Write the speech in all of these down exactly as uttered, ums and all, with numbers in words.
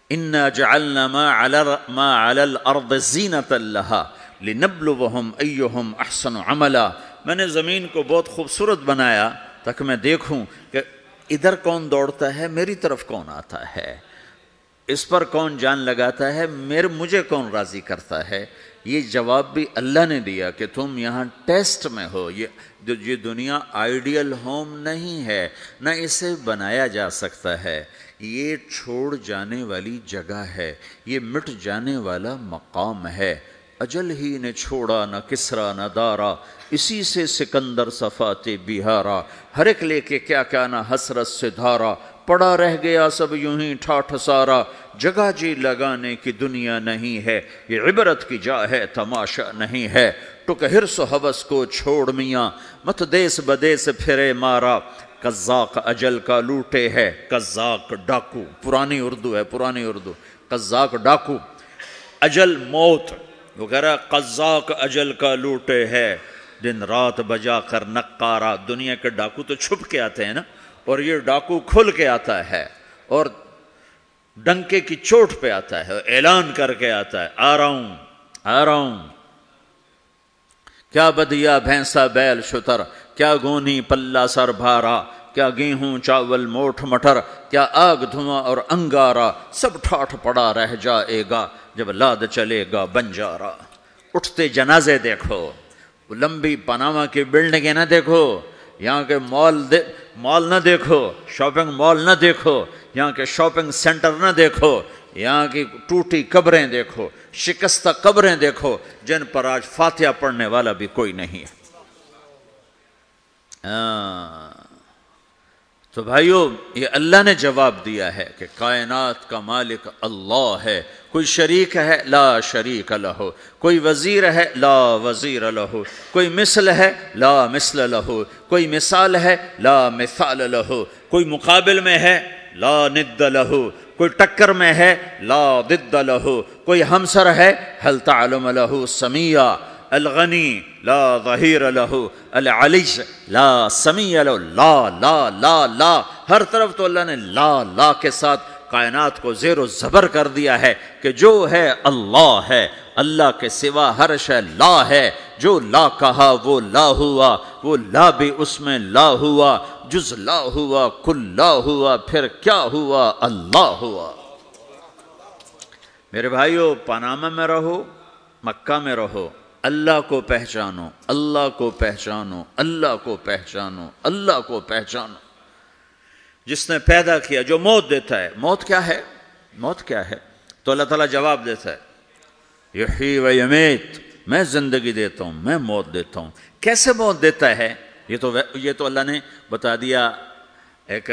انا جعلنا ما علی ما علی الارض زینۃ لها لنبلوہم ایہم احسن عملا، میں نے زمین کو بہت خوبصورت بنایا تاکہ میں دیکھوں کہ ادھر کون دوڑتا ہے، میری طرف کون آتا ہے، اس پر کون جان لگاتا ہے، میرے مجھے کون راضی کرتا ہے۔ یہ جواب بھی اللہ نے دیا کہ تم یہاں ٹیسٹ میں ہو، یہ یہ دنیا آئیڈیل ہوم نہیں ہے، نہ اسے بنایا جا سکتا ہے، یہ چھوڑ جانے والی جگہ ہے، یہ مٹ جانے والا مقام ہے۔ اجل ہی نے چھوڑا نہ کسرا نہ دارا، اسی سے سکندر صفات بہارا، ہر ایک لے کے کیا کیا نہ حسرت سے دھارا، پڑا رہ گیا سب یوں ہی ٹھاٹھ سارا، جگہ جی لگانے کی دنیا نہیں ہے، یہ عبرت کی جا ہے تماشا نہیں ہے۔ ٹک حرص و حوث کو چھوڑ میاں، مت دیس بدیس پھرے مارا، قزاق اجل کا لوٹے ہے، قزاق ڈاکو، پرانی اردو ہے، پرانی اردو، قزاق ڈاکو، اجل موت وغیرہ، قزاق اجل کا لوٹے ہے، دن رات بجا کر نقارا۔ دنیا کے ڈاکو تو چھپ کے آتے ہیں نا، اور یہ ڈاکو کھل کے آتا ہے اور ڈنکے کی چوٹ پہ آتا ہے، اعلان کر کے آتا ہے، آ رہا ہوں آ رہا ہوں۔ کیا بدیا بھینسا بیل شتر، کیا گونی پلہ سر بھارا، کیا گیہوں چاول موٹھ مٹر، کیا آگ دھواں اور انگارا، سب ٹھاٹھ پڑا رہ جائے گا جب لاد چلے گا بنجارا۔ اٹھتے جنازے دیکھو، لمبی پاناما کی بلڈنگیں نہ دیکھو، یہاں کے مال دے مال نہ دیکھو، شاپنگ مال نہ دیکھو، یہاں کے شاپنگ سینٹر نہ دیکھو، یہاں کی ٹوٹی قبریں دیکھو، شکستہ قبریں دیکھو، جن پر آج فاتحہ پڑھنے والا بھی کوئی نہیں ہے۔ تو بھائیو، یہ اللہ نے جواب دیا ہے کہ کائنات کا مالک اللہ ہے، کوئی شریک ہے لا شریک لہ، کوئی وزیر ہے لا وزیر لہ، کوئی مثل ہے لا مثل لہ، کوئی مثال ہے لا مثال لہ، کوئی مقابل میں ہے لا ند لہ، کوئی ٹکر میں ہے لا ضد لہ، کوئی ہمسر ہے هل تعلم لہ سمیہ، الغنی لا ظہیر لہ، العلی لا سمیع لہ، لا لا لا لا، ہر طرف تو اللہ نے لا لا کے ساتھ کائنات کو زیر و زبر کر دیا ہے کہ جو ہے اللہ ہے، اللہ کے سوا ہر شے لا ہے، جو لا کہا وہ لا ہوا، وہ لا بھی اس میں لا ہوا، جز لا ہوا کل لا ہوا، پھر کیا ہوا؟ اللہ ہوا۔ میرے بھائیو، پاناما میں رہو، مکہ میں رہو، اللہ کو پہچانو، اللہ کو پہچانو، اللہ کو پہچانو، اللہ کو پہچانو۔ جس نے پیدا کیا، جو موت دیتا ہے، موت کیا ہے؟ موت کیا ہے؟ تو اللہ تعالیٰ جواب دیتا ہے، یحیی و یمیت، میں زندگی دیتا ہوں، میں موت دیتا ہوں۔ کیسے موت دیتا ہے؟ یہ تو یہ تو اللہ نے بتا دیا ایک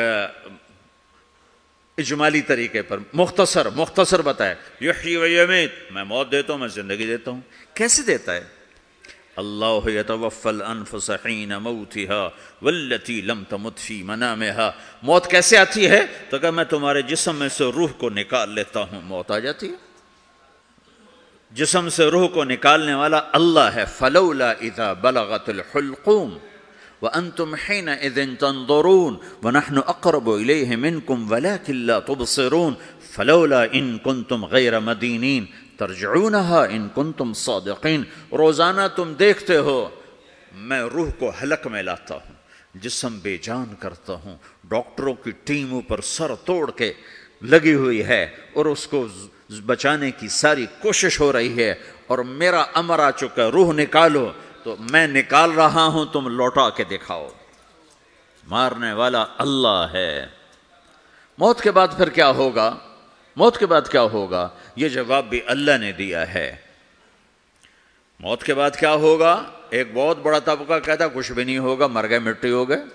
اجمالی طریقے پر، مختصر مختصر بتایا، یحیی و یمیت، میں موت دیتا ہوں، میں زندگی دیتا ہوں۔ کیسے دیتا ہے؟ اللہ یتوفی الانفس حین موتها والتی لم تمت فی منامها۔ موت کیسے آتی ہے؟ تو کہ میں تمہارے جسم میں سے روح کو نکال لیتا ہوں، موت آ جاتی ہے۔ جسم سے روح کو نکالنے والا اللہ ہے۔ فلولا اذا بلغت الحلقوم وانتم حینئذ تنظرون ونحن اقرب الیہ منکم ولکن لا تبصرون فلولا ان کنتم غیر مدینین ترجعونہا ان کنتم صادقین۔ روزانہ تم دیکھتے ہو میں روح کو حلق میں لاتا ہوں، جسم بے جان کرتا ہوں، ڈاکٹروں کی ٹیم اوپر سر توڑ کے لگی ہوئی ہے اور اس کو بچانے کی ساری کوشش ہو رہی ہے، اور میرا امر آ چکا، روح نکالو، تو میں نکال رہا ہوں، تم لوٹا کے دکھاؤ۔ مارنے والا اللہ ہے۔ موت کے بعد پھر کیا ہوگا؟ موت کے بعد کیا ہوگا؟ یہ جواب بھی اللہ نے دیا ہے۔ موت کے بعد کیا ہوگا؟ ایک بہت بڑا طبقہ کہتا کچھ بھی نہیں ہوگا، مر گئے، مٹی ہو گئے۔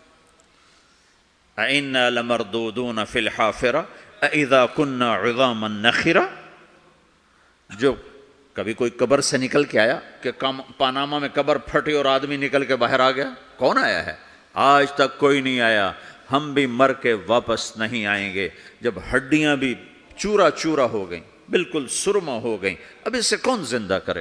اَإِنَّا لَمَرْدُودُونَ فِي الْحَافِرَةِ اَإِذَا كُنَّا عِظَامًا نَخِرَةً۔ جو کبھی کوئی قبر سے نکل کے آیا کہ پاناما میں قبر پھٹی اور آدمی نکل کے باہر آ گیا؟ کون آیا ہے؟ آج تک کوئی نہیں آیا۔ ہم بھی مر کے واپس نہیں آئیں گے۔ جب ہڈیاں بھی چورا چورا ہو گئیں، بالکل سرما ہو گئیں، اب اسے کون زندہ کرے؟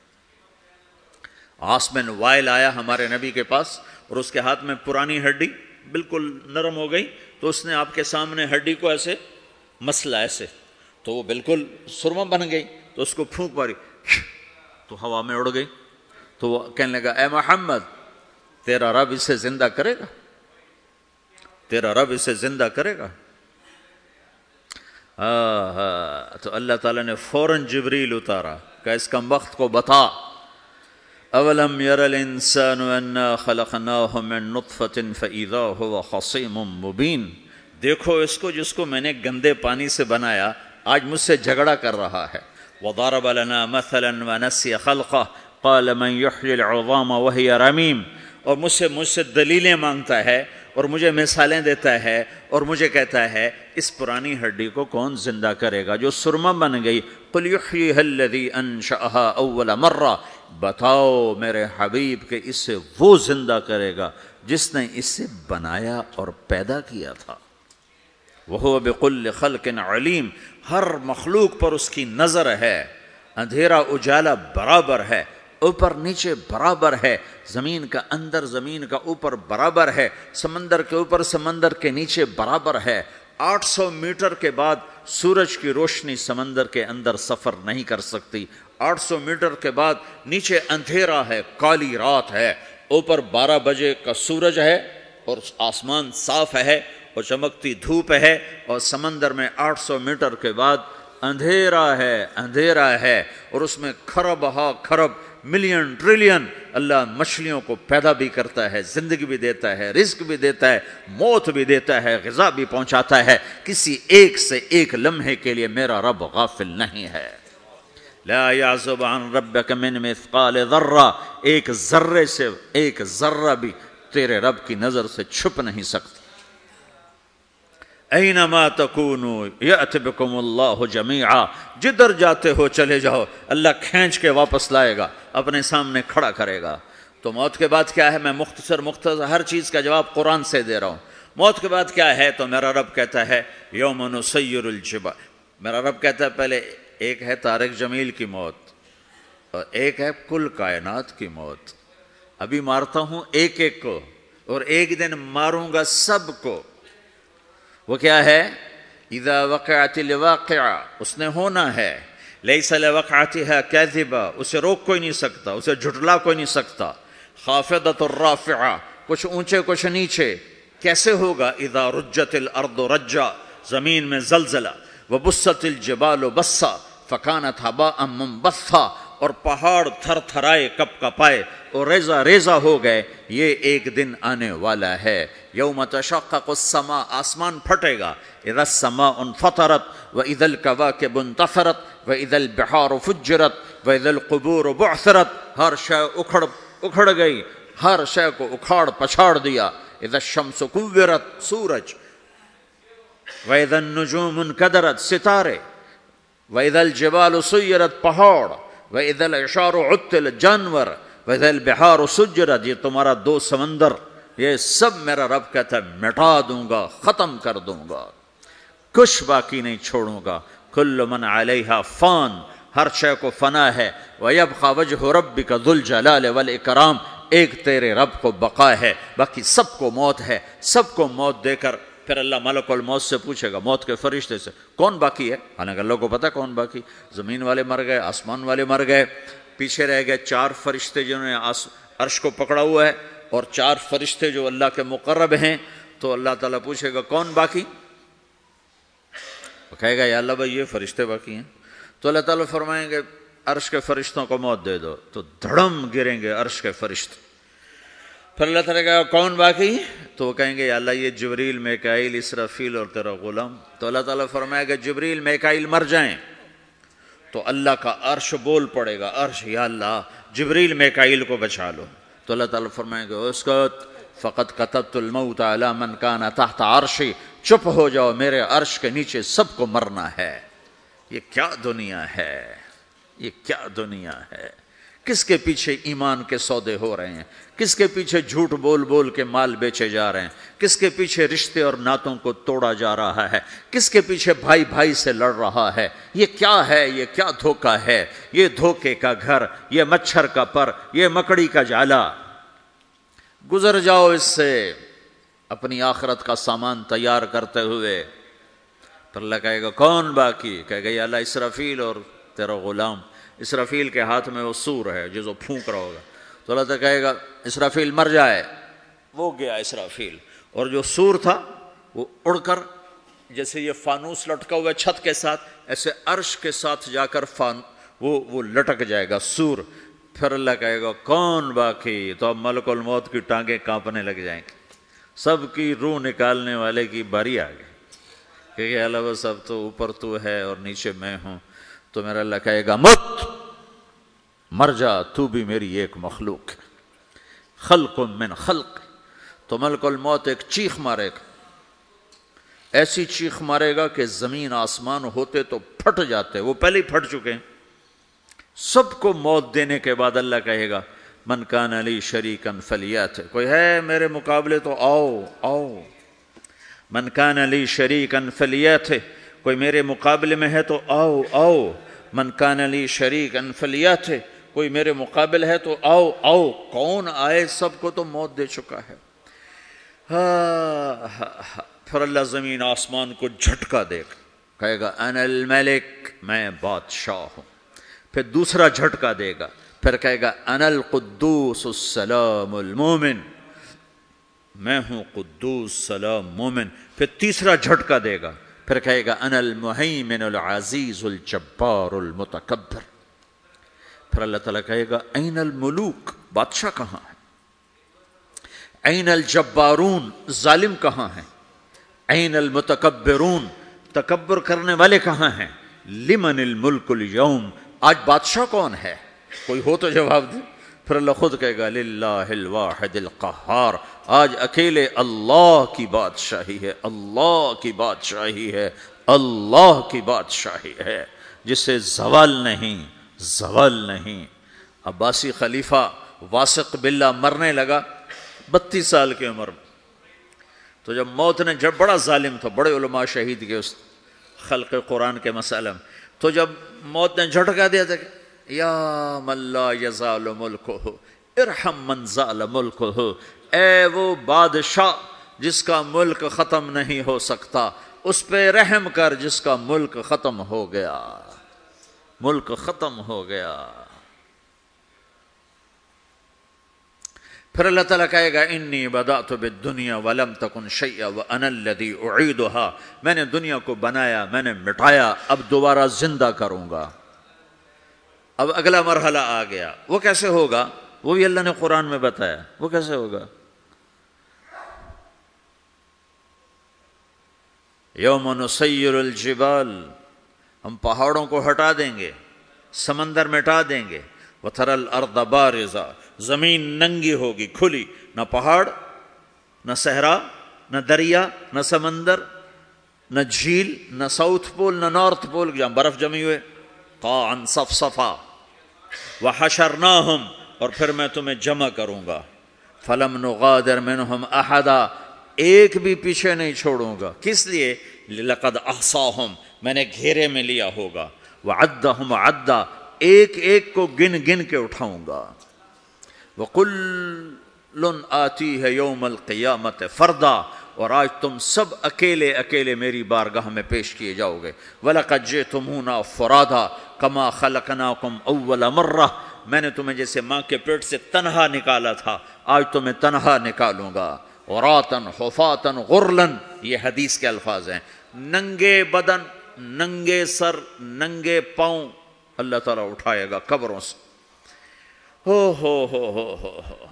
عاصم وائل آیا ہمارے نبی کے پاس اور اس کے ہاتھ میں پرانی ہڈی بالکل نرم ہو گئی، تو اس نے آپ کے سامنے ہڈی کو ایسے مسلا، ایسے، تو وہ بالکل سرما بن گئی، تو اس کو پھونک ماری تو ہوا میں اڑ گئی. تو وہ کہنے لگا اے محمد تیرا رب اسے زندہ کرے گا، تیرا رب اسے زندہ کرے گا. آہا تو اللہ تعالیٰ نے فوراً جبریل اتارا کہ اس کم وقت کو بتا اولم یر الانسان انا خلقناہ من نطفۃ فاذا هو خصیم مبین، دیکھو اس کو جس کو میں نے گندے پانی سے بنایا آج مجھ سے جھگڑا کر رہا ہے. وضرب لنا مثلا ونسی خلقہ قال من یحیی العظام وہی رمیم، اور مجھ سے مجھ سے دلیلیں مانگتا ہے اور مجھے مثالیں دیتا ہے اور مجھے کہتا ہے اس پرانی ہڈی کو کون زندہ کرے گا جو سرما بن گئی. قل یحییھا الذی انشأھا اول مرہ، بتاؤ میرے حبیب کہ اسے وہ زندہ کرے گا جس نے اسے بنایا اور پیدا کیا تھا. وہو بکل خلق علیم، ہر مخلوق پر اس کی نظر ہے، اندھیرا اجالا برابر ہے، اوپر نیچے برابر ہے، زمین کا اندر زمین کا اوپر برابر ہے، سمندر کے اوپر سمندر کے نیچے برابر ہے. آٹھ سو میٹر کے بعد سورج کی روشنی سمندر کے اندر سفر نہیں کر سکتی. آٹھ سو میٹر کے بعد نیچے اندھیرا ہے، کالی رات ہے، اوپر بارہ بجے کا سورج ہے اور آسمان صاف ہے اور چمکتی دھوپ ہے، اور سمندر میں آٹھ سو میٹر کے بعد اندھیرا ہے، اندھیرا ہے، اور اس میں کھرب ہا کھرب ملین ٹریلین اللہ مچھلیوں کو پیدا بھی کرتا ہے، زندگی بھی دیتا ہے، رزق بھی دیتا ہے، موت بھی دیتا ہے، غذا بھی پہنچاتا ہے. کسی ایک سے ایک لمحے کے لیے میرا رب غافل نہیں ہے. لا یعزب عن ربک من مثقال ذرہ، ایک ذرے سے ایک ذرہ بھی تیرے رب کی نظر سے چھپ نہیں سکتا. اینما تکونوا یأت بکم اللہ جمیعا، جدھر جاتے ہو چلے جاؤ اللہ کھینچ کے واپس لائے گا، اپنے سامنے کھڑا کرے گا. تو موت کے بعد کیا ہے؟ میں مختصر مختصر ہر چیز کا جواب قرآن سے دے رہا ہوں. موت کے بعد کیا ہے؟ تو میرا رب کہتا ہے یوم نسیر الجبال. میرا رب کہتا ہے پہلے ایک ہے طارق جمیل کی موت اور ایک ہے کل کائنات کی موت. ابھی مارتا ہوں ایک ایک کو اور ایک دن ماروں گا سب کو. وہ کیا ہے؟ اذا وقعت الواقعہ، اس نے ہونا ہے. لیس لوقعتها کاذبہ، اسے روک کوئی نہیں سکتا، اسے جھٹلا کوئی نہیں سکتا. خافضۃ الرافعہ، کچھ اونچے کچھ نیچے. کیسے ہوگا؟ اذا رجت الارض رجا، زمین میں زلزلہ. وبست الجبال بسا فکانت ہباء منبثا، اور پہاڑ تھر تھرائے کپ کپائے اور ریزہ ریزہ ہو گئے. یہ ایک دن آنے والا ہے. یوم تشقق السماء، آسمان پھٹے گا. اذا السماء انفطرت واذا الكواكب انتثرت واذا البحار فجرت واذا القبور بعثرت، ہر شے اکھڑ اکھڑ گئی، ہر شے کو اکھاڑ پچھاڑ دیا. اذا الشمس کورت، سورج. واذا النجوم انکدرت، ستارے. واذا الجبال سیرت، پہاڑ. واذا العشار عطلت، جانور. واذا البحار سجرت، یہ تمہارا دو سمندر، یہ سب میرا رب کہتا ہے مٹا دوں گا، ختم کر دوں گا، کچھ باقی نہیں چھوڑوں گا. کل من علیہا فان، ہر شے کو فنا ہے. وَيَبْقَى وَجْهُ رَبِّكَ ذُو الْجَلَالِ وَالْإِكْرَامِ، ایک تیرے رب کو بقا ہے، باقی سب کو موت ہے. سب کو موت دے کر پھر اللہ ملک الموت سے پوچھے گا، موت کے فرشتے سے، کون باقی ہے؟ حالانکہ اللہ کو پتہ کون باقی. زمین والے مر گئے، آسمان والے مر گئے، پیچھے رہ گئے چار فرشتے جنہوں نے عرش کو پکڑا ہوا ہے اور چار فرشتے جو اللہ کے مقرب ہیں. تو اللہ تعالیٰ پوچھے گا کون باقی؟ وہ کہے گا یا اللہ بھائی یہ فرشتے باقی ہیں. تو اللہ تعالیٰ فرمائیں گے عرش کے فرشتوں کو موت دے دو، تو دھڑم گریں گے عرش کے فرشتے. پھر اللہ تعالیٰ کہا کون باقی؟ تو وہ کہیں گے یا اللہ یہ جبریل میکائیل اسرافیل اور تیرا غلام. تو اللہ تعالیٰ فرمائے گا جبریل میکائیل مر جائیں تو اللہ کا عرش بول پڑے گا، عرش یا اللہ جبریل میکائیل کو بچا لو. تو اللہ تعالیٰ فرمائے گا اسکت فقط کتبت الموت علی من کان تحت عرشی، چپ ہو جاؤ میرے عرش کے نیچے سب کو مرنا ہے. یہ کیا دنیا ہے، یہ کیا دنیا ہے. کس کے پیچھے ایمان کے سودے ہو رہے ہیں، کس کے پیچھے جھوٹ بول بول کے مال بیچے جا رہے ہیں، کس کے پیچھے رشتے اور ناتوں کو توڑا جا رہا ہے، کس کے پیچھے بھائی بھائی سے لڑ رہا ہے. یہ کیا ہے، یہ کیا دھوکہ ہے، یہ دھوکے کا گھر، یہ مچھر کا پر، یہ مکڑی کا جالا. گزر جاؤ اس سے اپنی آخرت کا سامان تیار کرتے ہوئے. تو اللہ کہے گا کون باقی؟ کہے گا یا اللہ اسرافیل اور تیرا غلام۔ اسرافیل کے ہاتھ میں وہ سور ہے جس کو پھونک رہا ہوگا، تو اللہ تعالیٰ کہے گا اسرافیل مر جائے، وہ گیا اسرافیل، اور جو سور تھا وہ اڑ کر جیسے یہ فانوس لٹکا ہوا ہے چھت کے ساتھ، ایسے عرش کے ساتھ جا کر فان وہ وہ لٹک جائے گا سور۔ پھر اللہ کہے گا کون باقی؟ تو اب ملک الموت کی ٹانگیں کانپنے لگ جائیں گی، سب کی روح نکالنے والے کی باری آ گئی، کیونکہ اللہ وہ سب تو اوپر تو ہے اور نیچے میں ہوں۔ تو میرا اللہ کہے گا مت، مر جا، تو بھی میری ایک مخلوق ہے، خلق من خلق۔ تو ملک الموت ایک چیخ مارے گا، ایسی چیخ مارے گا کہ زمین آسمان ہوتے تو پھٹ جاتے، وہ پہلے ہی پھٹ چکے ہیں۔ سب کو موت دینے کے بعد اللہ کہے گا من کان لی شریکا فلیات، کوئی ہے میرے مقابلے تو آؤ آؤ، من کان لی شریکا فلیات، کوئی میرے مقابلے میں ہے تو آؤ آؤ، من کان لی شریکا فلیات، کوئی میرے مقابل ہے تو آؤ آؤ۔ کون آئے؟ سب کو تو موت دے چکا ہے۔ پھر اللہ زمین آسمان کو جھٹکا دے گا، کہے گا انا الملک، میں بادشاہ ہوں۔ پھر دوسرا جھٹکا دے گا، پھر کہے گا انا القدوس السلام المومن، میں ہوں قدوس سلام مومن۔ پھر تیسرا جھٹکا دے گا، پھر کہے گا انا المہیمن العزیز الجبار المتکبر۔ پھر اللہ تعالیٰ کہے گا این الملوک، بادشاہ کہاں ہے؟ این الجبارون، ظالم کہاں ہیں؟ این المتکبرون، تکبر کرنے والے کہاں ہیں؟ لمن الملک اليوم، آج بادشاہ کون ہے؟ کوئی ہو تو جواب دے۔ پھر اللہ خود کہے گا للہ الواحد القہار، آج اکیلے اللہ کی بادشاہی ہے، اللہ کی بادشاہی ہے، اللہ کی بادشاہی ہے، جس سے زوال نہیں، زوال نہیں۔ عباسی خلیفہ واثق باللہ مرنے لگا بتیس سال کی عمر میں، تو جب موت نے، جب بڑا ظالم تھا، بڑے علماء شہید کے اس خلق قرآن کے مسئلہ میں، تو جب موت نے جھٹکا دیا تھا کہ یا من لا یزال ملکہ ارحم من زال ملکہ، اے وہ بادشاہ جس کا ملک ختم نہیں ہو سکتا، اس پہ رحم کر جس کا ملک ختم ہو گیا، ملک ختم ہو گیا۔ پھر اللہ تعالیٰ کہے گا انی بدأت بالدنیا ولم تکن شیئا وانا الذی اعیدہا، میں نے دنیا کو بنایا، میں نے مٹایا، اب دوبارہ زندہ کروں گا۔ اب اگلا مرحلہ آ گیا، وہ کیسے ہوگا؟ وہ بھی اللہ نے قرآن میں بتایا، وہ کیسے ہوگا؟ یوم نسیر الجبال، ہم پہاڑوں کو ہٹا دیں گے، سمندر مٹا دیں گے، وَتَرَى الْأَرْضَ بَارِزَةً، زمین ننگی ہوگی، کھلی، نہ پہاڑ، نہ صحرا، نہ دریا، نہ سمندر، نہ جھیل، نہ ساؤتھ پول، نہ نارتھ پول جہاں برف جمی ہوئے، قاعًا صفصفا، وحشرناہم، اور پھر میں تمہیں جمع کروں گا، فلم نغادر منہم احدا، ایک بھی پیچھے نہیں چھوڑوں گا، کس لیے؟ لقد احصاہم، میں نے گھیرے میں لیا ہوگا، وعدہم عدا، ایک ایک کو گن گن کے اٹھاؤں گا، وَكُلٌّ آتِيهَ يَوْمَ الْقِيَامَةِ فَرْدًا، اور آج تم سب اکیلے اکیلے میری بارگاہ میں پیش کیے جاؤ گے، وَلَقَدْ جِئْتُمُونَا فُرَادًا كَمَا خَلَقْنَاكُمْ أَوَّلَ مَرَّةٍ، میں نے تمہیں جیسے ماں کے پیٹ سے تنہا نکالا تھا، آج تمہیں تنہا نکالوں گا، عُرَاةً حُفَاةً غُرْلًا، یہ حدیث کے الفاظ ہیں، ننگے بدن، ننگے سر، ننگے پاؤں اللہ تعالیٰ اٹھائے گا قبروں سے، ہو ہو ہو ہو ہو ہو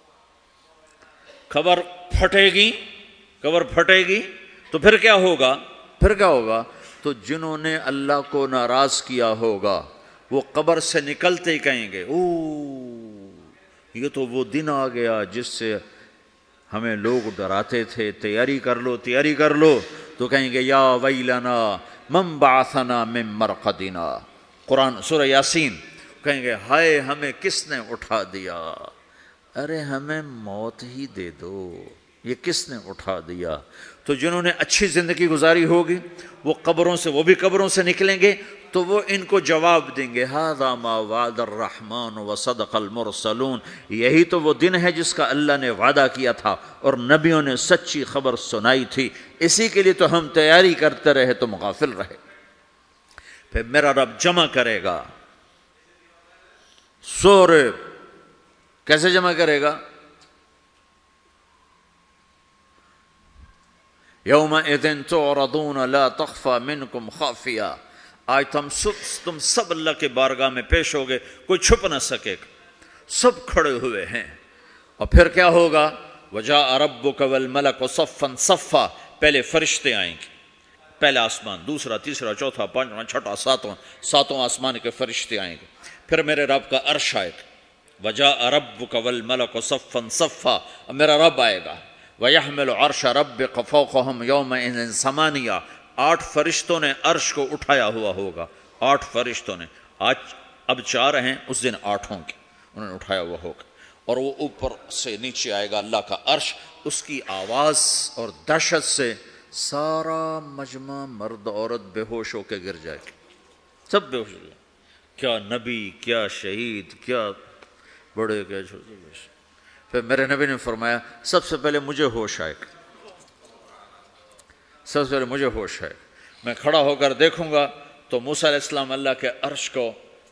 قبر پھٹے گی، قبر پھٹے گی تو پھر کیا ہوگا؟ پھر کیا ہوگا؟ تو جنہوں نے اللہ کو ناراض کیا ہوگا وہ قبر سے نکلتے ہی کہیں گے او یہ تو وہ دن آ گیا جس سے ہمیں لوگ ڈراتے تھے، تیاری کر لو تیاری کر لو، تو کہیں گے یا ویلنا من بعثنا من مرقدنا، قرآن سورہ یاسین، کہیں گے ہائے ہمیں کس نے اٹھا دیا، ارے ہمیں موت ہی دے دو، یہ کس نے اٹھا دیا؟ تو جنہوں نے اچھی زندگی گزاری ہوگی وہ قبروں سے وہ بھی قبروں سے نکلیں گے تو وہ ان کو جواب دیں گے ھذا ما وعد الرحمن وصدق المرسلون، یہی تو وہ دن ہے جس کا اللہ نے وعدہ کیا تھا اور نبیوں نے سچی خبر سنائی تھی، اسی کے لیے تو ہم تیاری کرتے رہے تم غافل رہے۔ پھر میرا رب جمع کرے گا سورے، کیسے جمع کرے گا؟ یومئذ تعرضون لا تخفى منکم خافیہ، آج تم سب تم سب اللہ کے بارگاہ میں پیش ہوگے، کوئی چھپ نہ سکے گا، سب کھڑے ہوئے ہیں۔ اور پھر کیا ہوگا؟ وجاء ربک والملک صفا صفا، پہلے فرشتے آئیں گے، پہلا آسمان، دوسرا، تیسرا، چوتھا، پانچواں، چھٹا، ساتواں، ساتواں آسمان کے فرشتے آئیں گے، پھر میرے رب کا عرش آئے گا، وجاء ربک والملک صفا صفا، اور میرا رب آئے گا، وَيَحْمِلُ عَرْشَ رَبِّكَ فَوْقَهُمْ يَوْمَئِذٍ ثَمَانِيَةٌ، آٹھ فرشتوں نے عرش کو اٹھایا ہوا ہوگا، آٹھ فرشتوں نے، آج اب چار ہیں، اس دن آٹھ ہوں گے، انہوں نے اٹھایا ہوا ہوگا، اور وہ اوپر سے نیچے آئے گا اللہ کا عرش، اس کی آواز اور دہشت سے سارا مجمع مرد عورت بے ہوش ہو کے گر جائے گا، سب بے ہوش ہو جائے، کیا نبی، کیا شہید، کیا بڑے، کیا چھوٹے۔ پھر میرے نبی نے فرمایا سب سے پہلے مجھے ہوش آئے گا، سب سے پہلے مجھے ہوش آئے گا، میں کھڑا ہو کر دیکھوں گا تو موسیٰ علیہ السلام اللہ کے عرش کو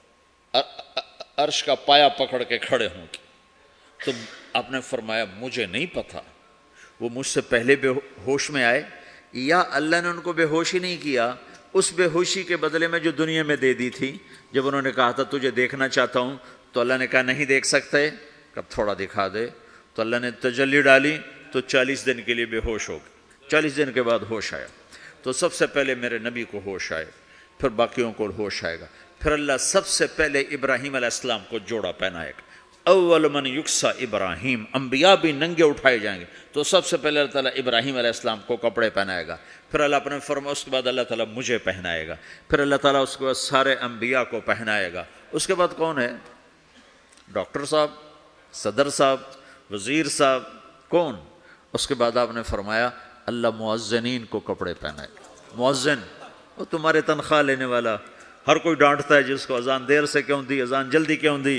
عرش کا پایا پکڑ کے کھڑے ہوں گے، تو آپ نے فرمایا مجھے نہیں پتا وہ مجھ سے پہلے بے ہوش میں آئے یا اللہ نے ان کو بے ہوش ہی نہیں کیا، اس بے ہوشی کے بدلے میں جو دنیا میں دے دی تھی، جب انہوں نے کہا تھا تجھے دیکھنا چاہتا ہوں تو اللہ نے کہا نہیں دیکھ سکتے، کب تھوڑا دکھا دے، تو اللہ نے تجلی ڈالی تو چالیس دن کے لیے بے ہوش ہو گئے، چالیس دن کے بعد ہوش آیا، تو سب سے پہلے میرے نبی کو ہوش آئے، پھر باقیوں کو ہوش آئے گا، پھر اللہ سب سے پہلے ابراہیم علیہ السلام کو جوڑا پہنائے گا، اول من یکسا ابراہیم، انبیاء بھی ننگے اٹھائے جائیں گے، تو سب سے پہلے اللہ تعالیٰ ابراہیم علیہ السلام کو کپڑے پہنائے گا، پھر اللہ اپنے فرما اس کے بعد اللہ تعالیٰ مجھے پہنائے گا، پھر اللہ تعالیٰ اس کے بعد سارے انبیاء کو پہنائے گا، اس کے بعد کون ہے؟ ڈاکٹر صاحب، صدر صاحب، وزیر صاحب، کون؟ اس کے بعد آپ نے فرمایا اللہ مؤذنین کو کپڑے پہنائے گا، مؤذن وہ تمہارے تنخواہ لینے والا، ہر کوئی ڈانٹتا ہے جس کو اذان دیر سے کیوں دی، اذان جلدی کیوں دی،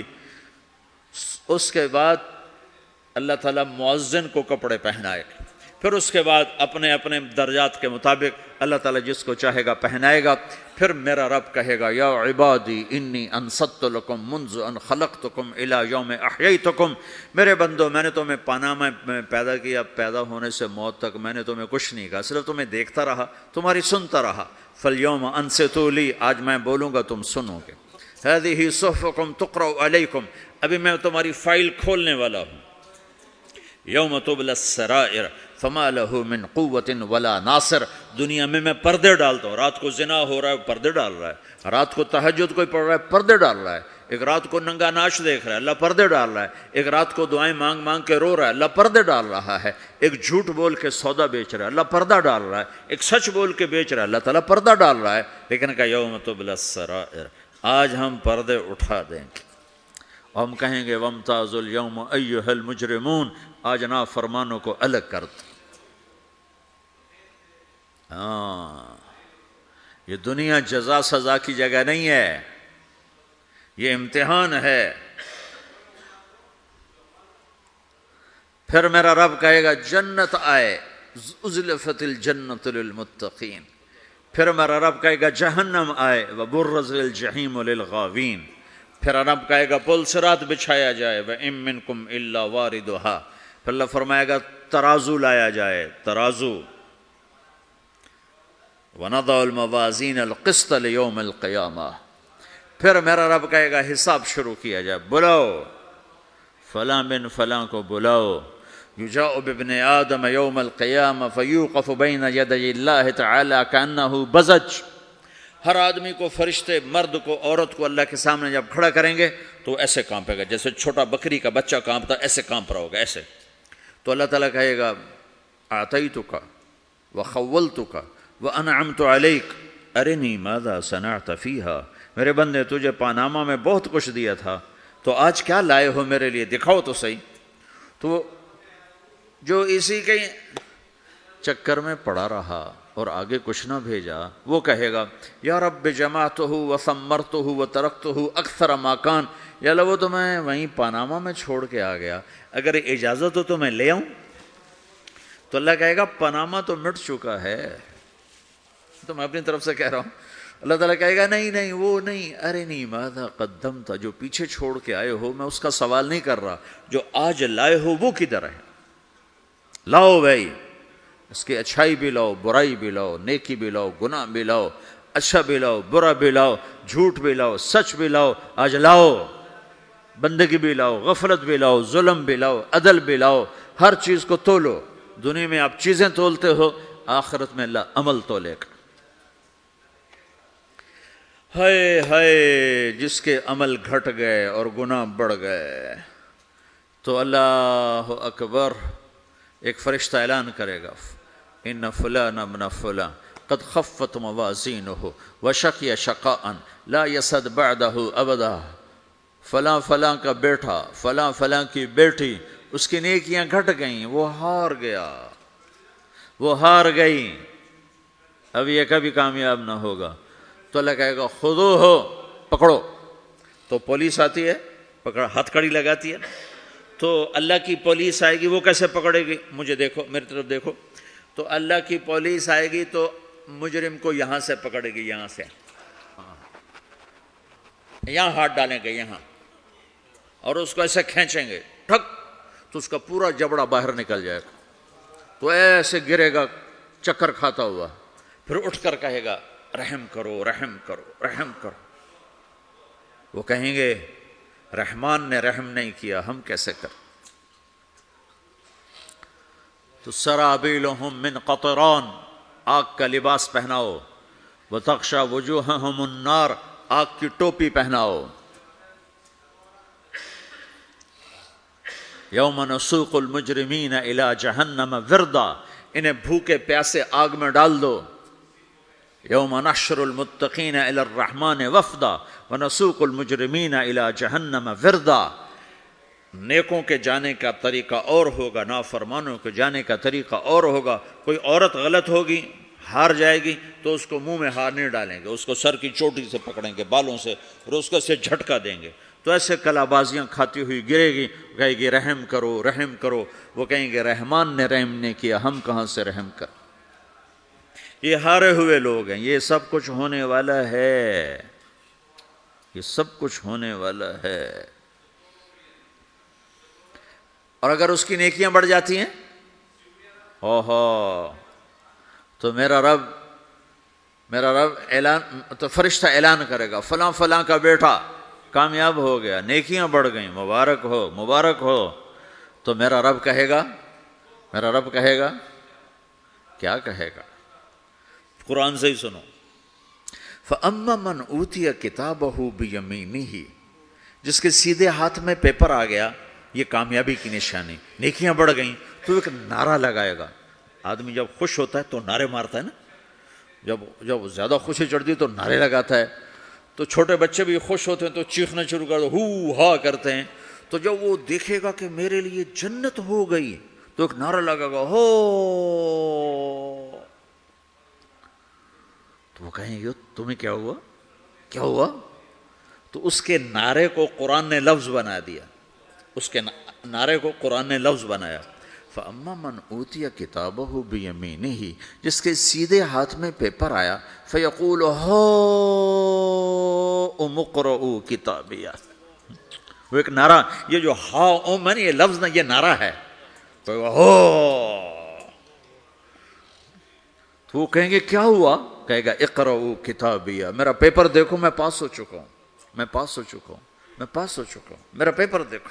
اس کے بعد اللہ تعالیٰ مؤذن کو کپڑے پہنائے گا، پھر اس کے بعد اپنے اپنے درجات کے مطابق اللہ تعالیٰ جس کو چاہے گا پہنائے گا، پھر میرا رب کہے گا یا عبادی انی انصت لکم منذ ان خلقتکم الی یوم احییتکم، میرے بندو میں نے تمہیں پاناما میں پیدا کیا، پیدا ہونے سے موت تک میں نے تمہیں کچھ نہیں کہا، صرف تمہیں دیکھتا رہا، تمہاری سنتا رہا، فالیوم انصتوا لی، آج میں بولوں گا تم سنو گے، ہذہ صحفکم تقرأ علیکم، ابھی میں تمہاری فائل کھولنے والا ہوں، یوم تبلی السرائر فما لہ من قوت ولا ناصر، دنیا میں میں پردے ڈالتا ہوں، رات کو زنا ہو رہا ہے پردے ڈال رہا ہے، رات کو تہجد کوئی پڑھ رہا ہے پردے ڈال رہا ہے، ایک رات کو ننگا ناچ دیکھ رہا ہے اللہ پردے ڈال رہا ہے، ایک رات کو دعائیں مانگ مانگ کے رو رہا ہے اللہ پردے ڈال رہا ہے، ایک جھوٹ بول کے سودا بیچ رہا ہے اللہ پردہ ڈال رہا ہے، ایک سچ بول کے بیچ رہا ہے اللہ تعالیٰ پردہ ڈال رہا ہے، لیکن کہ یوم تبلی السرائر، آج ہم پردے اٹھا دیں گے، ہم کہیں گے وامتازوا اليوم ایھا المجرمون، آج نافرمانوں کو الگ کر دو۔ ہاں یہ دنیا جزا سزا کی جگہ نہیں ہے، یہ امتحان ہے۔ پھر میرا رب کہے گا جنت آئے، ازلفت الجنت للمتقین، پھر میرا رب کہے گا جہنم آئے، وبرز الجحیم للغاوین، پھر رب کہے گا پل صراط بچھایا جائے، وَإِن مِّنكُمْ إِلَّا وَارِدُهَا، پھر اللہ فرمائے گا ترازو لایا جائے، ترازو، وَنَضَعُ الْمَوَازِينَ الْقِسْطَ لِيَوْمِ الْقِيَامَةِ، پھر میرا رب کہے گا حساب شروع کیا جائے، بلاؤ فلاں بن فلاں کو بلاؤ، یجاء بابن آدم یوم القیامہ فیوقف بین یدی اللہ تعالی کأنہ بزج، ہر آدمی کو، فرشتے، مرد کو، عورت کو اللہ کے سامنے جب کھڑا کریں گے تو ایسے کانپے گا جیسے چھوٹا بکری کا بچہ کانپتا، ایسے کانپ رہا ہوگا ایسے، تو اللہ تعالیٰ کہے گا اعطیتک وخولتک وانعمت علیک ارنی ماذا صنعت فیہا، میرے بندے تجھے پاناما میں بہت کچھ دیا تھا، تو آج کیا لائے ہو میرے لیے، دکھاؤ تو صحیح، تو جو اسی کے چکر میں پڑا رہا اور آگے کچھ نہ بھیجا، وہ کہے گا یا رب جمعتہ وثمرتہ وترکتہ اکثر ما کان، یا اللہ وہ تو میں وہیں پاناما میں چھوڑ کے آ گیا، اگر اجازت ہو تو میں لے آؤں؟ تو اللہ کہے گا پاناما تو مٹ چکا ہے، تو میں اپنی طرف سے کہہ رہا ہوں۔ اللہ تعالیٰ کہے گا نہیں نہیں وہ نہیں، ارے نہیں ماذا قدمت، جو پیچھے چھوڑ کے آئے ہو میں اس کا سوال نہیں کر رہا، جو آج لائے ہو وہ کدھر ہے؟ لاؤ بھائی، اس کی اچھائی بھی لاؤ، برائی بھی لاؤ، نیکی بھی لاؤ، گناہ بھی لاؤ، اچھا بھی لاؤ، برا بھی لاؤ، جھوٹ بھی لاؤ، سچ بھی لاؤ، آج لاؤ، بندگی بھی لاؤ، غفلت بھی لاؤ، ظلم بھی لاؤ، عدل بھی لاؤ، ہر چیز کو تولو۔ دنیا میں آپ چیزیں تولتے ہو، آخرت میں اللہ عمل تولے گا۔ ہائے ہائے جس کے عمل گھٹ گئے اور گناہ بڑھ گئے، تو اللہ اکبر، ایک فرشتہ اعلان کرے گا ان فلان ابن فلان قد خفت موازینہ وشقی شقاء لا یسد بعدہ ابدا، فلاں فلاں کا بیٹا، فلاں فلاں کی بیٹی، اس کی نیکیاں گھٹ گئیں، وہ ہار گیا، وہ ہار گئی، اب یہ کبھی کامیاب نہ ہوگا۔ تو اللہ کہے گا خودو ہو، پکڑو۔ تو پولیس آتی ہے، پکڑ ہتھ کڑی لگاتی ہے، تو اللہ کی پولیس آئے گی، وہ کیسے پکڑے گی؟ مجھے دیکھو، میری طرف دیکھو، تو اللہ کی پولیس آئے گی تو مجرم کو یہاں سے پکڑے گی، یہاں سے، یہاں ہاتھ ڈالیں گے یہاں، اور اس کو ایسے کھینچیں گے ٹھک، تو اس کا پورا جبڑا باہر نکل جائے گا، تو ایسے گرے گا چکر کھاتا ہوا، پھر اٹھ کر کہے گا رحم کرو رحم کرو رحم کرو۔ وہ کہیں گے رحمان نے رحم نہیں کیا، ہم کیسے کر؟ تو سرابیلہم من قطران، آگ کا لباس پہناؤ، وتغشا وجوہہم النار، آگ کی ٹوپی پہناؤ۔ یوم نسوق المجرمین الی جہنم وردا، انہیں بھوکے پیاسے آگ میں ڈال دو۔ یوم نحشر المتقین الی الرحمن وفدا ونسوق المجرمین الی جہنم وردا، نیکوں کے جانے کا طریقہ اور ہوگا، نافرمانوں کے جانے کا طریقہ اور ہوگا۔ کوئی عورت غلط ہوگی، ہار جائے گی، تو اس کو منہ میں ہار نہیں ڈالیں گے، اس کو سر کی چوٹی سے پکڑیں گے، بالوں سے، اور اس کو سے جھٹکا دیں گے، تو ایسے کلا بازیاں کھاتی ہوئی گرے گی، کہے گی رحم کرو رحم کرو۔ وہ کہیں گے رحمان نے رحم نہیں کیا، ہم کہاں سے رحم کر؟ یہ ہارے ہوئے لوگ ہیں، یہ سب کچھ ہونے والا ہے، یہ سب کچھ ہونے والا ہے۔ اور اگر اس کی نیکیاں بڑھ جاتی ہیں، اوہو، تو میرا رب میرا رب اعلان، تو فرشتہ اعلان کرے گا فلاں فلاں کا بیٹا کامیاب ہو گیا، نیکیاں بڑھ گئیں، مبارک ہو مبارک ہو۔ تو میرا رب کہے گا میرا رب کہے گا کیا کہے گا؟ قرآن سے ہی سنو۔ فَأَمَّا مَنْ أُوتِيَ كِتَابَهُ بِيَمِينِهِ، جس کے سیدھے ہاتھ میں پیپر آ گیا، یہ کامیابی کی نشانی، نیکیاں بڑھ گئیں، تو ایک نعرہ لگائے گا۔ آدمی جب خوش ہوتا ہے تو نعرے مارتا ہے نا، جب جب زیادہ خوشی چڑھتی ہے تو نعرے لگاتا ہے، تو چھوٹے بچے بھی خوش ہوتے ہیں تو چیخنا شروع کر دو، ہو ہا کرتے ہیں۔ تو جب وہ دیکھے گا کہ میرے لیے جنت ہو گئی، تو ایک نعرہ لگے گا ہو، تو وہ کہیں گے تمہیں کیا ہوا کیا ہوا؟ تو اس کے نعرے کو قرآن نے لفظ بنا دیا، اس کے نعرے کو قرآن نے لفظ بنایا۔ فَأَمَّا مَنْ أُوتِيَ كِتَابَهُ بِيَمِينِهِ، جس کے سیدھے ہاتھ میں پیپر آیا، فَيَقُولُ هَاؤْمُ اقْرَءُوا كِتَابِيَهْ، وہ ایک نعرہ، یہ جو ہا اوم ہے نا، یہ لفظ نہ، یہ نعرہ ہے، تو ہو، تو وہ کہیں گے کیا ہوا؟ کہے گا اقرؤوا کتابیہ، میرا پیپر دیکھو، میں پاس ہو چکا ہوں، میں پاس ہو چکا ہوں میں پاس ہو چکا ہوں میرا پیپر دیکھو۔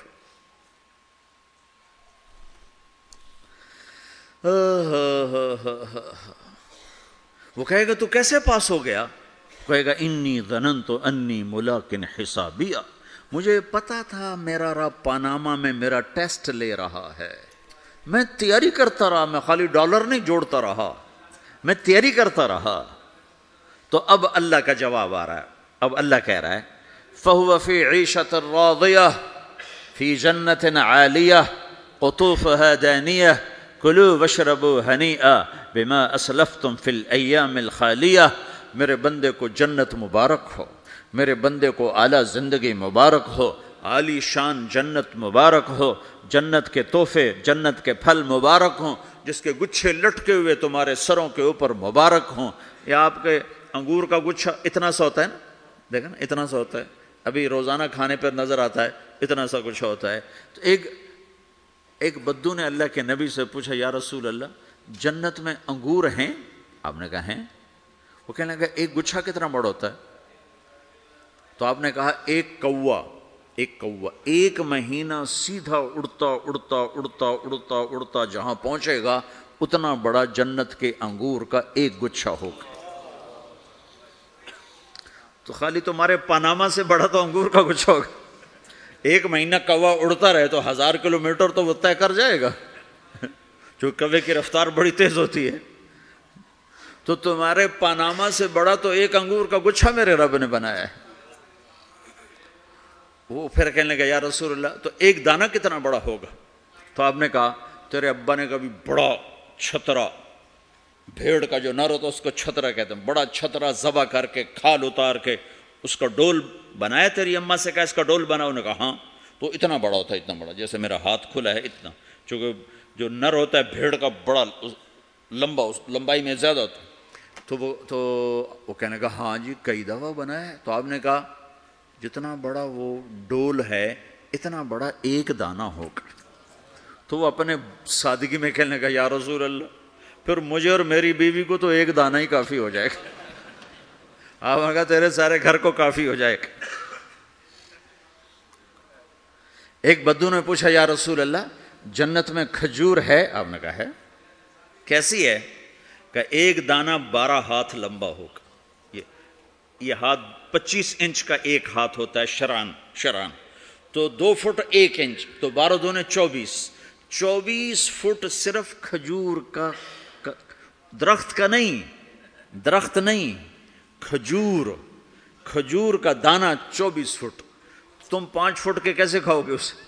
وہ کہے گا تو کیسے پاس ہو گیا؟ کہے گا انی ظننت انی ملاق حسابیہ، مجھے پتا تھا میرا رب پاناما میں میرا ٹیسٹ لے رہا ہے، میں تیاری کرتا رہا، میں خالی ڈالر نہیں جوڑتا رہا، میں تیاری کرتا رہا۔ تو اب اللہ کا جواب آ رہا ہے، اب اللہ کہہ رہا ہے فَهُوَ فِي عِيشَةٍ رَاضِيَةٍ فِي جَنَّةٍ عَالِيَةٍ قُطُوفُهَا دَانِيَةٍ کلو وشربو ہنیئا بما اسلفتم فی الایام الخالیہ، میرے بندے کو جنت مبارک ہو، میرے بندے کو اعلیٰ زندگی مبارک ہو، عالی شان جنت مبارک ہو، جنت کے تحفے جنت کے پھل مبارک ہوں، جس کے گچھے لٹکے ہوئے تمہارے سروں کے اوپر مبارک ہوں۔ یا آپ کے انگور کا گچھا اتنا سا ہوتا ہے نا، دیکھیں نا اتنا سا ہوتا ہے، ابھی روزانہ کھانے پر نظر آتا ہے اتنا سا گچھا ہوتا ہے۔ تو ایک ایک بدو نے اللہ کے نبی سے پوچھا، یا رسول اللہ جنت میں انگور ہیں؟ آپ نے کہا ہیں۔ وہ کہنے لگا ایک گچھا کتنا بڑا ہوتا ہے؟ تو آپ نے کہا ایک کوا، ایک کوا ایک مہینہ سیدھا اڑتا اڑتا اڑتا اڑتا اڑتا جہاں پہنچے گا اتنا بڑا جنت کے انگور کا ایک گچھا ہوگا۔ تو خالی تمہارے پاناما سے بڑا تو انگور کا گچھا ہوگا۔ ایک مہینہ کوا اڑتا رہے تو ہزار کلومیٹر تو وہ طے کر جائے گا، جو کوے کی رفتار بڑی تیز ہوتی ہے۔ تو تمہارے پاناما سے بڑا تو ایک انگور کا گچھا میرے رب نے بنایا ہے۔ وہ پھر کہنے لگا یا رسول اللہ تو ایک دانہ کتنا بڑا ہوگا؟ تو آپ نے کہا تیرے ابا نے کبھی بڑا چھترا، بھیڑ کا جو نر ہوتا اس کو چھترا کہتے ہیں، بڑا چھترا ذبح کر کے کھال اتار کے اس کا ڈول بنایا؟ تیری اماں سے کہا اس کا ڈول بناؤ؟ نے کہا ہاں۔ تو اتنا بڑا ہوتا ہے، اتنا بڑا جیسے میرا ہاتھ کھلا ہے اتنا، چونکہ جو نر ہوتا ہے بھیڑ کا بڑا لمبا، اس لمبائی میں زیادہ ہوتا ہے۔ تو وہ تو وہ کہنے کا ہاں جی کئی دفعہ بنایا ہے۔ تو آپ نے کہا جتنا بڑا وہ ڈول ہے اتنا بڑا ایک دانہ ہوگا۔ تو وہ اپنے سادگی میں کہنے کا یا رسول اللہ پھر مجھے اور میری بیوی کو تو ایک دانہ ہی کافی ہو جائے گا۔ آپ نے کہا تیرے سارے گھر کو کافی ہو جائے گا۔ ایک بدو نے پوچھا یا رسول اللہ جنت میں کھجور ہے؟ آپ نے کہا ہے۔ کیسی ہے؟ کہ ایک دانہ بارہ ہاتھ لمبا ہوگا۔ یہ یہ ہاتھ پچیس انچ کا ایک ہاتھ ہوتا ہے، شران شران تو دو فٹ ایک انچ تو بارہ دونے چوبیس، چوبیس فٹ صرف کھجور کا، درخت کا نہیں، درخت نہیں، کھجور، کھجور کا دانہ چوبیس فٹ۔ تم پانچ فٹ کے کیسے کھاؤ گے اسے؟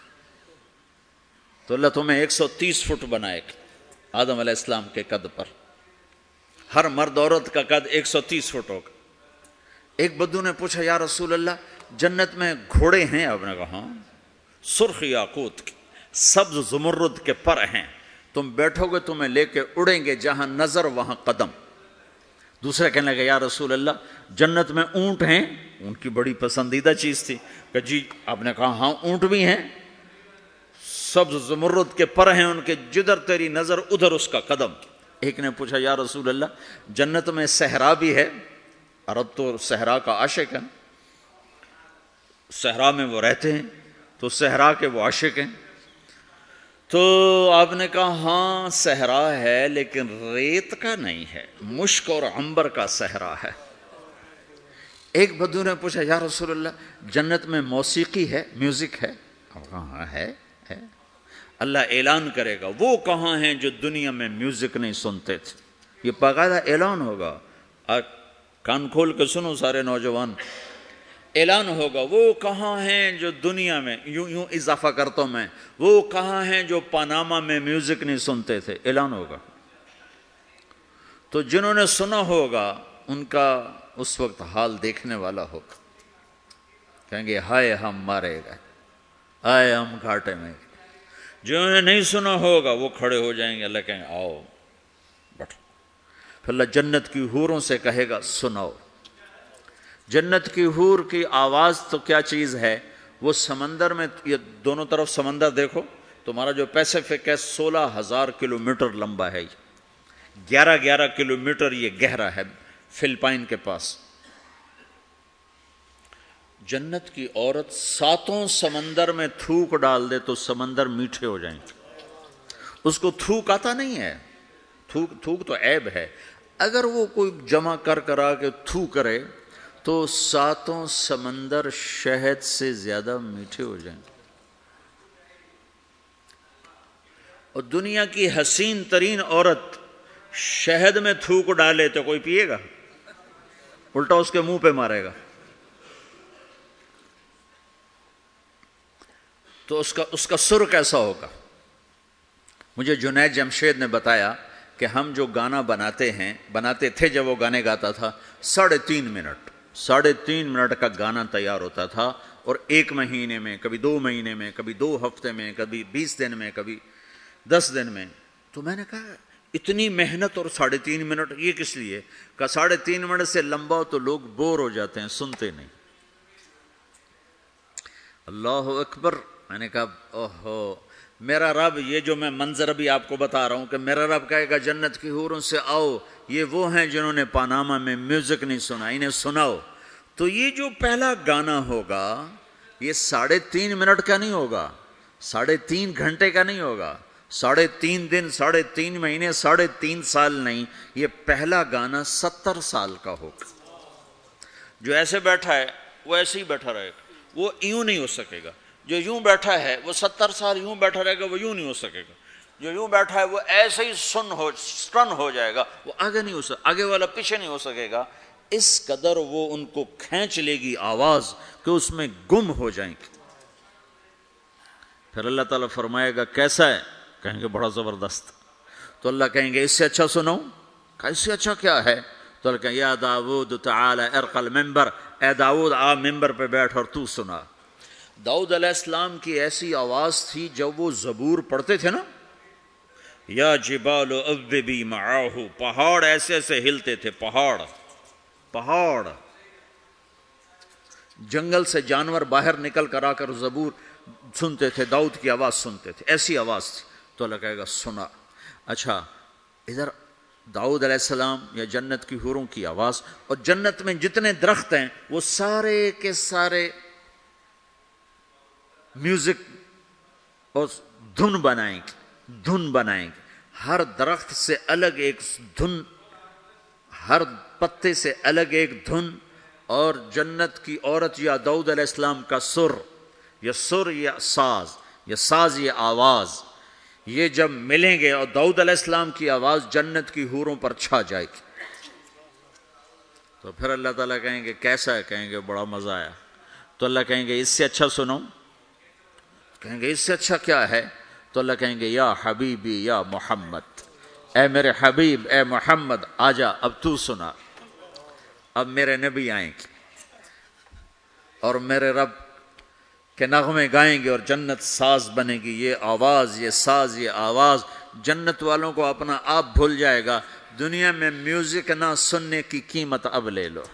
تو اللہ تمہیں ایک سو تیس فٹ بنائے گا آدم علیہ السلام کے قد پر۔ ہر مرد عورت کا قد ایک سو تیس فٹ ہوگا۔ ایک بدو نے پوچھا یا رسول اللہ جنت میں گھوڑے ہیں؟ آپ نے کہا ہاں، سرخ یاقوت کے، سبز زمرد کے پر ہیں، تم بیٹھو گے تمہیں لے کے اڑیں گے، جہاں نظر وہاں قدم۔ دوسرا کہنے لگا یا رسول اللہ جنت میں اونٹ ہیں؟ ان کی بڑی پسندیدہ چیز تھی کہ جی، آپ نے کہا ہاں اونٹ بھی ہیں، سبز زمرد کے پر ہیں ان کے، جدھر تیری نظر ادھر اس کا قدم۔ ایک نے پوچھا یا رسول اللہ جنت میں صحرا بھی ہے؟ عرب تو صحرا کا عاشق ہے، صحرا میں وہ رہتے ہیں تو صحرا کے وہ عاشق ہیں۔ تو آپ نے کہا ہاں صحرا ہے لیکن ریت کا نہیں ہے، مشک اور عنبر کا صحرا ہے۔ ایک بدو نے پوچھا یا رسول اللہ جنت میں موسیقی ہے، میوزک ہے؟ آپ کہا ہاں ہے ہے۔ اللہ اعلان کرے گا وہ کہاں ہیں جو دنیا میں میوزک نہیں سنتے تھے، یہ باقاعدہ اعلان ہوگا، کان کھول کے سنو سارے نوجوان، اعلان ہوگا وہ کہاں ہیں جو دنیا میں، یوں یوں اضافہ کرتا ہوں میں، وہ کہاں ہیں جو پاناما میں میوزک نہیں سنتے تھے، اعلان ہوگا۔ تو جنہوں نے سنا ہوگا ان کا اس وقت حال دیکھنے والا ہوگا، کہیں گے ہائے ہم مارے گئے، ہائے ہم گھاٹے میں گئے۔ جنہوں نے نہیں سنا ہوگا وہ کھڑے ہو جائیں گے، اللہ کہیں گے آؤ بیٹھو۔ پھر اللہ جنت کی حوروں سے کہے گا سناؤ۔ جنت کی حور کی آواز تو کیا چیز ہے، وہ سمندر میں، یہ دونوں طرف سمندر دیکھو، تمہارا جو پیسیفک ہے سولہ ہزار کلو میٹر لمبا ہے، گیارہ گیارہ کلو میٹر یہ گہرا ہے فلپائن کے پاس۔ جنت کی عورت ساتوں سمندر میں تھوک ڈال دے تو سمندر میٹھے ہو جائیں گے۔ اس کو تھوک آتا نہیں ہے، تھوک تھوک تو عیب ہے، اگر وہ کوئی جمع کر کرا کے تھو کرے تو ساتوں سمندر شہد سے زیادہ میٹھے ہو جائیں گے۔ اور دنیا کی حسین ترین عورت شہد میں تھوک ڈالے تو کوئی پیے گا؟ الٹا اس کے منہ پہ مارے گا۔ تو اس کا اس کا سر کیسا ہوگا؟ مجھے جنید جمشید نے بتایا کہ ہم جو گانا بناتے ہیں بناتے تھے جب وہ گانے گاتا تھا ساڑھے تین منٹ ساڑھے تین منٹ کا گانا تیار ہوتا تھا، اور ایک مہینے میں، کبھی دو مہینے میں، کبھی دو ہفتے میں، کبھی بیس دن میں، کبھی دس دن میں۔ تو میں نے کہا اتنی محنت اور ساڑھے تین منٹ یہ کس لیے؟ کہ ساڑھے تین منٹ سے لمبا تو لوگ بور ہو جاتے ہیں، سنتے نہیں۔ اللہ اکبر۔ میں نے کہا اوہو، میرا رب، یہ جو میں منظر ابھی آپ کو بتا رہا ہوں کہ میرا رب کہے گا جنت کی حوروں سے آؤ، یہ وہ ہیں جنہوں نے پاناما میں میوزک نہیں سنا، انہیں سناؤ۔ تو یہ جو پہلا گانا ہوگا یہ ساڑھے تین منٹ کا نہیں ہوگا، ساڑھے تین گھنٹے کا نہیں ہوگا، ساڑھے تین دن، ساڑھے تین مہینے، ساڑھے تین سال نہیں، یہ پہلا گانا ستر سال کا ہوگا۔ جو ایسے بیٹھا ہے وہ ایسے ہی بیٹھا رہے گا، وہ یوں نہیں ہو سکے گا۔ جو یوں بیٹھا ہے وہ ستر سال یوں بیٹھا رہے گا، وہ یوں نہیں ہو سکے گا۔ جو یوں بیٹھا ہے وہ ایسے ہی سن ہو سٹن ہو جائے گا، وہ آگے نہیں ہو سکے، آگے والا پیچھے نہیں ہو سکے گا۔ اس قدر وہ ان کو کھینچ لے گی آواز کہ اس میں گم ہو جائیں گے۔ پھر اللہ تعالیٰ فرمائے گا کیسا ہے؟ کہیں گے بڑا زبردست۔ تو اللہ کہیں گے اس سے اچھا سناؤں؟ کہ اس سے اچھا کیا ہے؟ تو اللہ کہیں یا داود تعالی ارق المنبر، اے داود آ ممبر پہ بیٹھ اور تو سنا۔ داؤد علیہ السلام کی ایسی آواز تھی جب وہ زبور پڑھتے تھے نا، یا جبال اوبی معاہ، پہاڑ ایسے ایسے ہلتے تھے، پہاڑ پہاڑ جنگل سے جانور باہر نکل کر آ کر زبور سنتے تھے، داؤد کی آواز سنتے تھے، ایسی آواز تھی۔ تو اللہ کہے گا سنا۔ اچھا، ادھر داؤد علیہ السلام یا جنت کی حوروں کی آواز، اور جنت میں جتنے درخت ہیں وہ سارے کے سارے میوزک اور دھن بنائیں گے، دھن بنائیں گے۔ ہر درخت سے الگ ایک دھن، ہر پتے سے الگ ایک دھن، اور جنت کی عورت یا داؤد علیہ السلام کا سر، یا سر یا ساز، یا ساز یا آواز، یہ جب ملیں گے اور داؤد علیہ السلام کی آواز جنت کی حوروں پر چھا جائے گی، تو پھر اللہ تعالیٰ کہیں گے کیسا ہے؟ کہیں گے بڑا مزہ آیا۔ تو اللہ کہیں گے اس سے اچھا سنو؟ کہیں گے اس سے اچھا کیا ہے؟ تو اللہ کہیں گے یا حبیبی یا محمد، اے میرے حبیب، اے محمد آجا، اب تو سنا۔ اب میرے نبی آئیں گے اور میرے رب کے نغمے گائیں گے، اور جنت ساز بنے گی۔ یہ آواز، یہ ساز، یہ آواز جنت والوں کو اپنا آپ بھول جائے گا۔ دنیا میں میوزک نہ سننے کی قیمت اب لے لو۔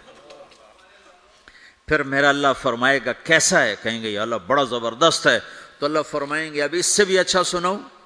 پھر میرا اللہ فرمائے گا کیسا ہے؟ کہیں گے یا اللہ بڑا زبردست ہے۔ تو اللہ فرمائیں گے اب اس سے بھی اچھا سناؤں؟